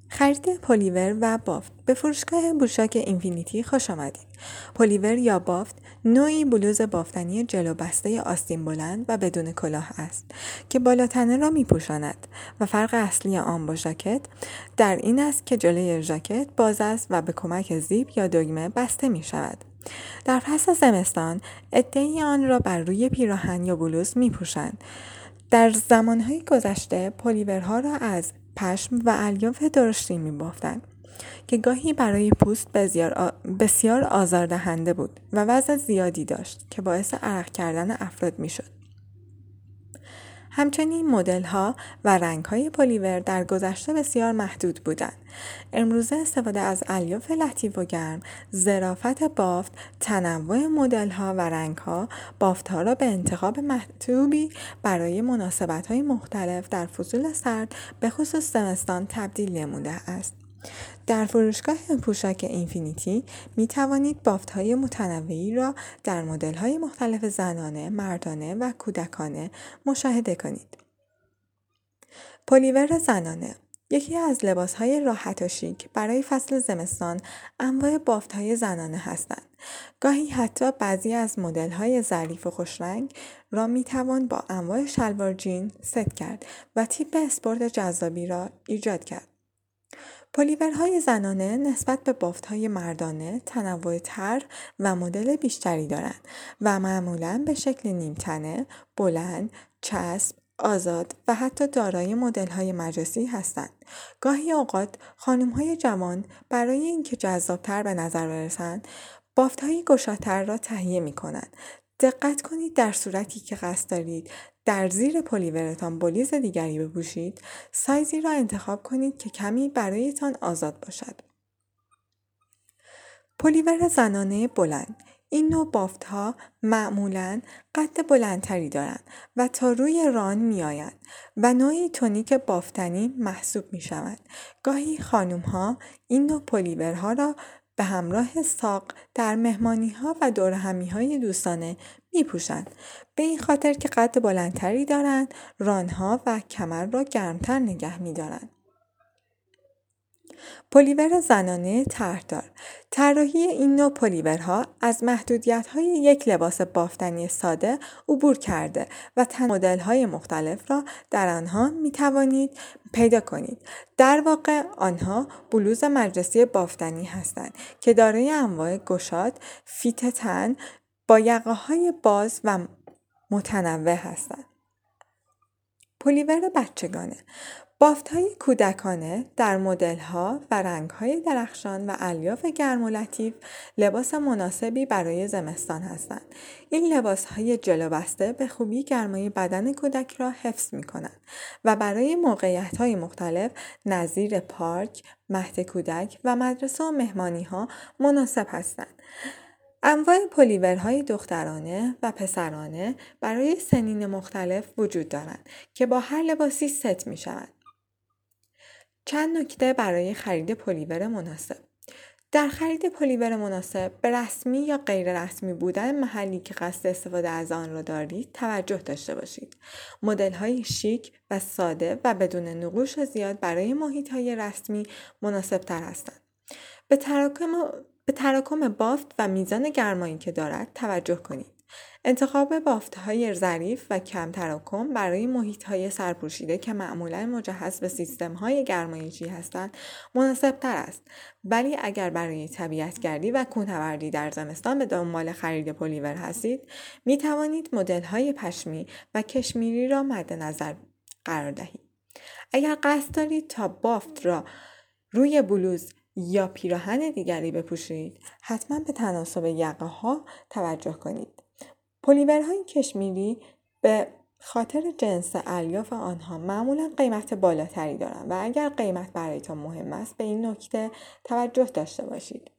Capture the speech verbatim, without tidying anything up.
خرید پلیور و بافت. به فروشگاه پوشاک اینفینیتی خوش آمدید. پلیور یا بافت نوعی بلوز بافتنی جلو بسته آستین بلند و بدون کلاه است که بالاتنه را می پوشاند و فرق اصلی آن با ژاکت در این است که جلوی ژاکت باز است و به کمک زیپ یا دگمه بسته می شود. در فصل زمستان عده‌ای آن را بر روی پیراهن یا بلوز می پوشند. در زمانهای گذشته پلیورها را از پشم و الیاف درشتی می بافتند که گاهی برای پوست بسیار, بسیار آزاردهنده بود و وزن زیادی داشت که باعث عرق کردن افراد می شد. همچنین مدل ها و رنگ های پلیور در گذشته بسیار محدود بودند. امروزه استفاده از الیاف لطیف و گرم، ظرافت بافت، تنوع مدل ها و رنگ ها بافت ها را به انتخاب محبوبی برای مناسبت های مختلف در فصول سرد به خصوص زمستان تبدیل نموده است. در فروشگاه پوشاک اینفینیتی می توانید بافت های متنوعی را در مدل های مختلف زنانه، مردانه و کودکانه مشاهده کنید. پلیور زنانه یکی از لباس های راحت و شیک برای فصل زمستان انواع بافت های زنانه هستند. گاهی حتی بعضی از مدل های ظریف و خوشرنگ را می توان با انواع شلوار جین ست کرد و تیپ اسپورت جذابی را ایجاد کرد. پلیورهای زنانه نسبت به بافت‌های مردانه تنوع تر و مدل بیشتری دارند و معمولاً به شکل نیمتنه، بلند، چسب، آزاد و حتی دارای مدل‌های مجازی هستند. گاهی اوقات خانم‌های جوان برای اینکه جذاب‌تر به نظر برسند، بافت‌های گشادتر را تهیه می‌کنند. دقت کنید در صورتی که قصد دارید در زیر پلیورتان بلیز دیگری بپوشید، سایزی را انتخاب کنید که کمی برایتان آزاد باشد. پلیور زنانه بلند. این نوع بافت ها معمولاً قد بلندتری دارند و تا روی ران می آیند و نوعی تونیک بافتنی محسوب می شوند. گاهی خانم ها این نوع پلیورها را به همراه ساق در مهمانی ها و دور همی های دوستانه می پوشند. به این خاطر که قد بلندتری دارند، ران ها و کمر را گرمتر نگه می دارند. پلیور زنانه طرحدار. طراحی این نوع پلیورها از محدودیت‌های یک لباس بافتنی ساده عبور کرده و تن مدل‌های مختلف را در آنها می‌توانید پیدا کنید. در واقع آنها بلوز مجلسی بافتنی هستند که دارای انواع گشاد، فیت تن با یقه‌های باز و متنوع هستند. پلیور بچگانه. بافت‌های کودکانه در مدل‌ها و رنگ‌های درخشان و الیاف گرم و لطیف لباس مناسبی برای زمستان هستند. این لباس‌های جلو بسته به خوبی گرمای بدن کودک را حفظ می‌کنند و برای موقعیت‌های مختلف نظیر پارک، مهد کودک و مدرسه و مهمانی‌ها مناسب هستند. انواع پلیورهای دخترانه و پسرانه برای سنین مختلف وجود دارند که با هر لباسی ست می‌شوند. چند نکته برای خرید پلیور مناسب. در خرید پلیور مناسب به رسمی یا غیر رسمی بودن محلی که قصد استفاده از آن را دارید توجه داشته باشید. مدل‌های شیک و ساده و بدون نقوش زیاد برای محیط‌های رسمی مناسب‌تر هستند. به تراکم به تراکم بافت و میزان گرمایی که دارد توجه کنید. انتخاب بافت‌های ظریف و کم تراکم برای محیط‌های سرپوشیده که معمولاً مجهز به سیستم‌های گرمایشی هستند مناسب‌تر است. ولی اگر برای طبیعت‌گردی و کوهنوردی در زمستان به دنبال خرید پلیور هستید، می توانید مدل‌های پشمی و کشمیری را مد نظر قرار دهید. اگر قصد دارید تا بافت را روی بلوز یا پیراهن دیگری بپوشید، حتما به تناسب یقه‌ها توجه کنید. پلیورهای کشمیری به خاطر جنس الیاف آنها معمولا قیمت بالاتری دارند و اگر قیمت برایتان مهم است به این نکته توجه داشته باشید.